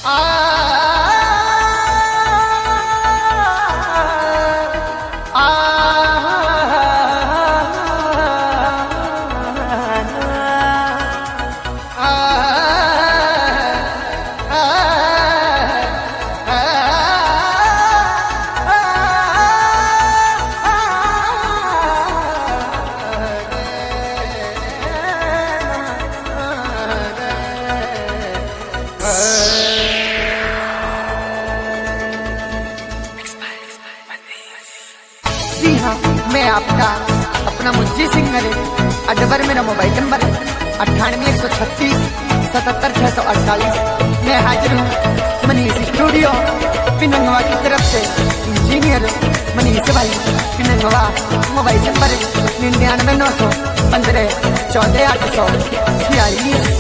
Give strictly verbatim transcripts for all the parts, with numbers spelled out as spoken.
जी हाँ, मैं आपका अपना मुंजी सिंगर अडबर मेरा मोबाइल नंबर अट्ठानवे एक सौ छत्तीस सतहत्तर छह सौ अड़तालीस। मैं हाजिर हूँ मनीष स्टूडियो पिनंगवा की तरफ से। इंजीनियर मनीष भाई पिनंगवा। मोबाइल नंबर निन्यानवे नौ सौ पंद्रह चौदह आठ सौ छियालीस।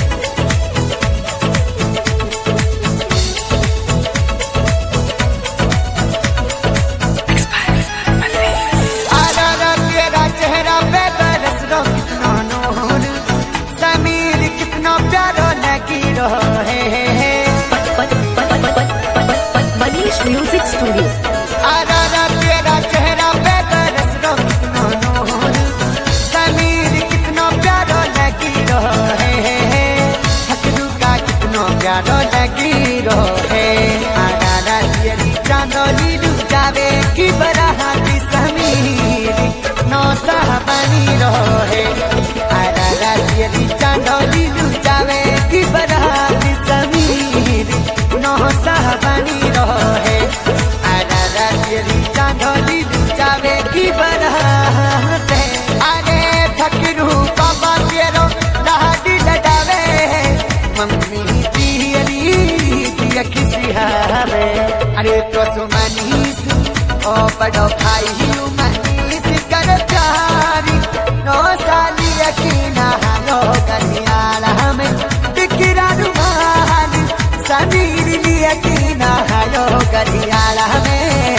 Manish music studio. आरा तेरा चेहरा पे बरस रो कितना नूर, समीर कितना प्यारो लगी रो है, हकरू का कितना प्यारो लगी रो है। आरा तेरी चांदोली लू जावे की बराती समीर नौ साहबानी रो है। आरा तेरी चांदोली लू जावे की बराती समीर नौ साहबानी रो है। आरा तेरी चांदोली जावे की बरात। अरे फकरू बाबा तेरो लाडी लडावे, मम्मी तेरी दिया किसी हावे। अरे तो सुमनीस ओ बड़ो भाई मनीस कर प्यारी नौ साली यकीना हालो कन्याला में बिकरा रुमाल समीर यकीना हालो कन्याला में।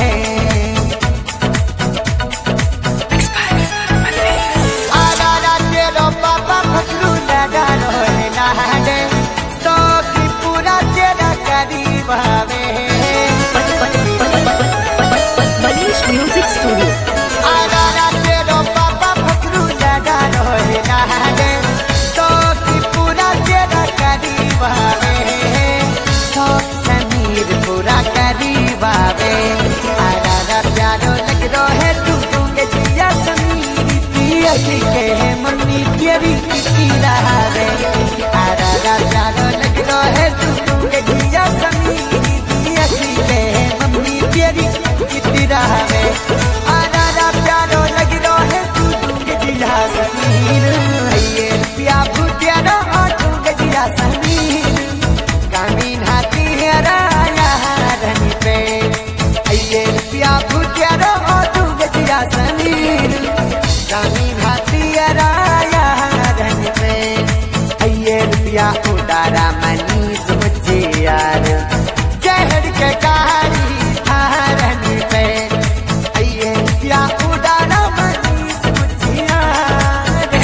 Manish music studio. आरा तेरो पापा फकरू लगा रोहे नहाने, तो की पूरा तेरा करीब आवे, तो समीर पूरा करीब आवे। आरा प्यारो लग रो है तू दूंगे जिया समीर पिया की के है मम्मी तेरी की रहावे। आरा प्यारो लग रो है तू दूंगे जिया समीर पिया की के है मम्मी तेरी की रहावे। आरा प्यारो लग रो है तू दूंगे जिया समीर, ये पिया भूतिया और दूंगे जिया समीर। कामीन हाथी है राया रनी पे, ये पिया भूतिया और दूंगे जिया समीर। कामीन हाथी है राया रनी पे, ये पिया उदारा मनीष मुझे यार जहर के कहानी धारनी पे। ये पिया उदारा मनीष मुझे यार।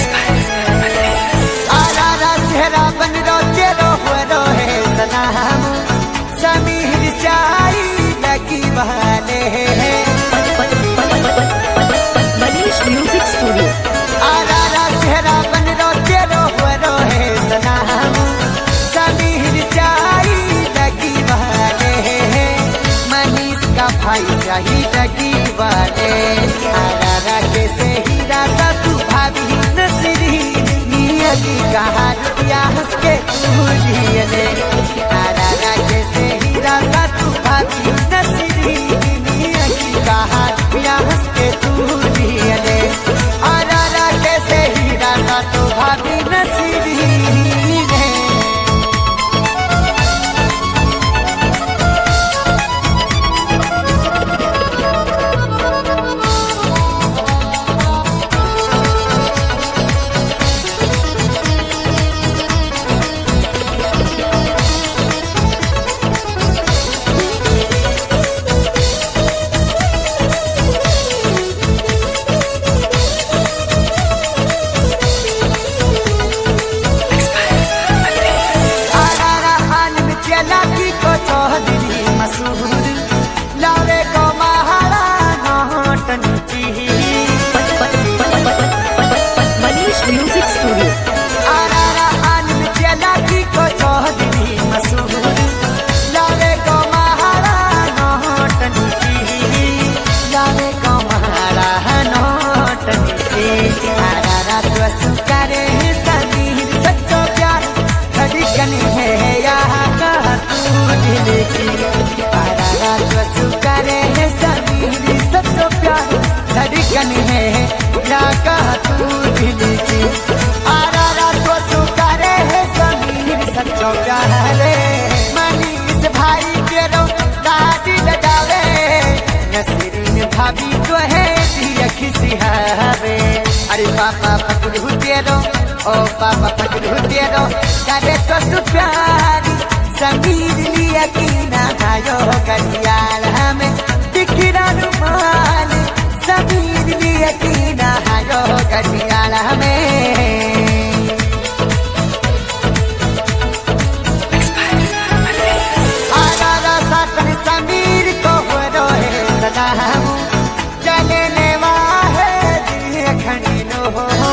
आरा चेहरा बन रो तेरो हो है सलाम, समीर चाई लगी बहाने। Manish music studio. आरा चेहरा बन रो तेरो हो है सलाम, समीर चाई लगी बहाने। मनीष का भाई चाही लगी बहाने। आरा के से हीरा सा तू भाभी नसरी नियली कहा रुपया हंस के भूलिए। आरा के से हीरा सा तू भाभी नसरी नियली कहा रुपया हंस के भूलिए। आरा के से हीरा सा तू भाभी नसरी दिल की आरा तो करे है समीर सच्चो प्यार धड़कन है क्या कहा तू दिल की आरा तो करे है समीर सच्चो प्यार मनीष भाई के रो दादी लगावे नसरीन भाभी तो है दिया किसी हावे अरे पापा पकड़ू तेरो ओ पापा पकड़ू तेरो करे तो सुप्यारी समीर लिया की ना भायो करियाल हमें दिखरा रुमाल समीर लिया की ना भायो करियाल हमें आरा साकन समीर को हो रोहे सलाम चलने वाहे दिए खड़ी लो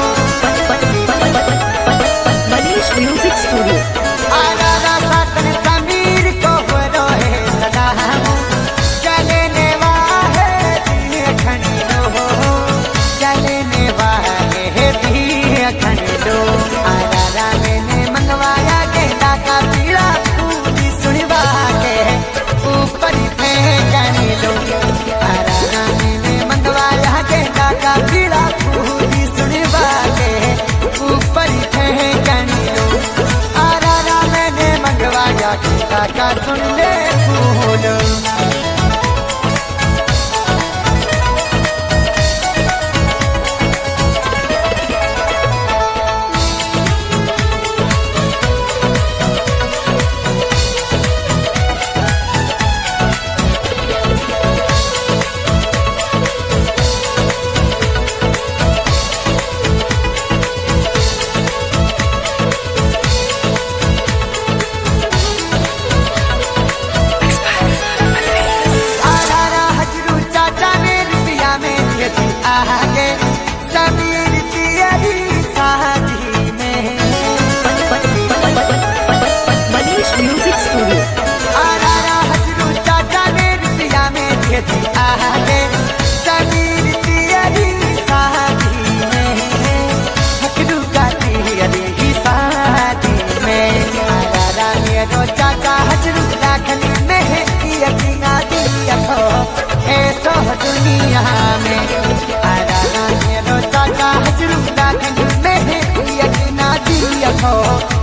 Manish Music Studio. Ara साकन Sameer को हो रोहे सलाम चलने वाहे दिए खड़ी लो चलने वाहे दिए खड़ी लो आरा मैंने मंगवाया गेंदा का पीला फूल सुनवा के ऊपर फेंकने लो आरा मैंने मंगवाया गेंदा का पीला फूल सुनवा के ऊपर फेंकने लो आरा मैंने मंगवाया गेंदा का सुन ले फूल आगे समीर तेरी शादी में Manish Music Studio. आरा हजरू चाचा ने रुपया में थी आगे समीर तेरी शादी में हकरू का तेरी शादी में आरा मेरो चाचा हजरू लाखनी में यकीना दिया खो ऐसो दुनिया में आरा मेरो चाचा हजरू लाखनी में यकीना दिया खो